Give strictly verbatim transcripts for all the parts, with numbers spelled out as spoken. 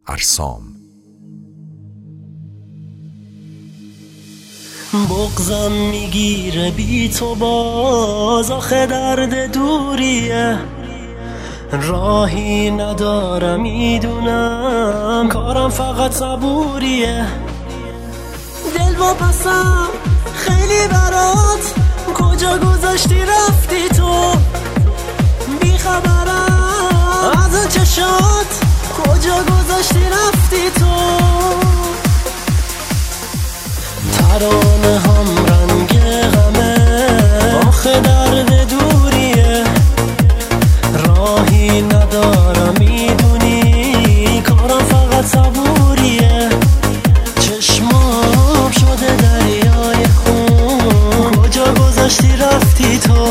ارسام. بغضم میگیره بی تو باز، آخه درد دوریه، راهی ندارم میدونم، کارم فقط صبوریه. دل با پسم خیلی برات، کجا گذاشتی رفتی تو، بی خبرم از اون چشات، کجا گذاشتی رفتی تو. ترانه هم رنگ غمه، آخه درد دوریه، راهی ندارم میدونی، کارم فقط صبوریه. چشمام شده دریای خون، کجا گذاشتی رفتی تو،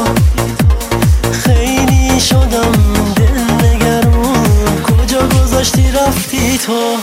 خیلی شدم دل نگرون، کجا گذاشتی رفتی تو.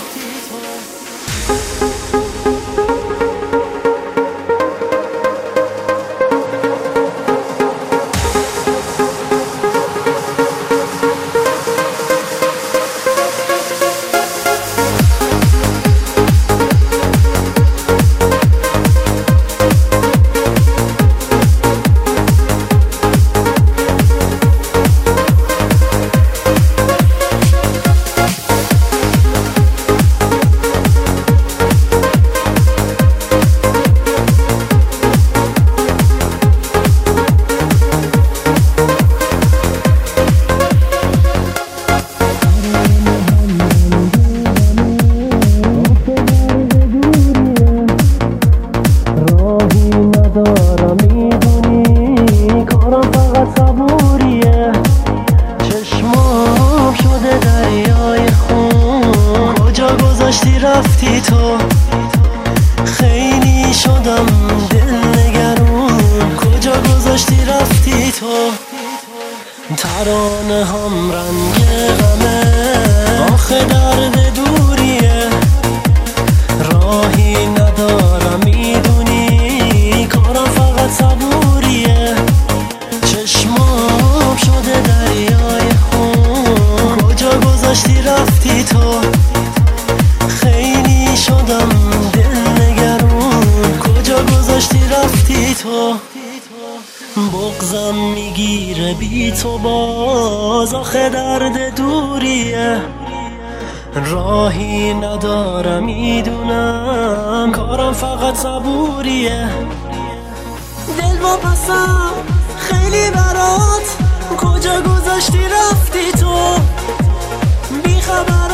دارم میدونی، کارم فقط صبوریه. چشمام شده دریای خون، کجا گذاشتی رفتی تو، خیلی شدم دل نگرون، کجا گذاشتی رفتی تو. ترانه هم رنگ غمه، آخه درد دوریه، راهی ندارم میدونی، کارم فقط صبوریه. چشمام شده دریای خون، کجا گذاشتی رفتی تو، خیلی شدم دل نگرون، کجا گذاشتی رفتی تو. بغضم میگیره بی تو باز، آخه درد دوریه، راهی ندارم میدونم، کارم فقط صبوریه. دل با پسم خیلی برات، کجا گذاشتی رفتی تو، بی خبر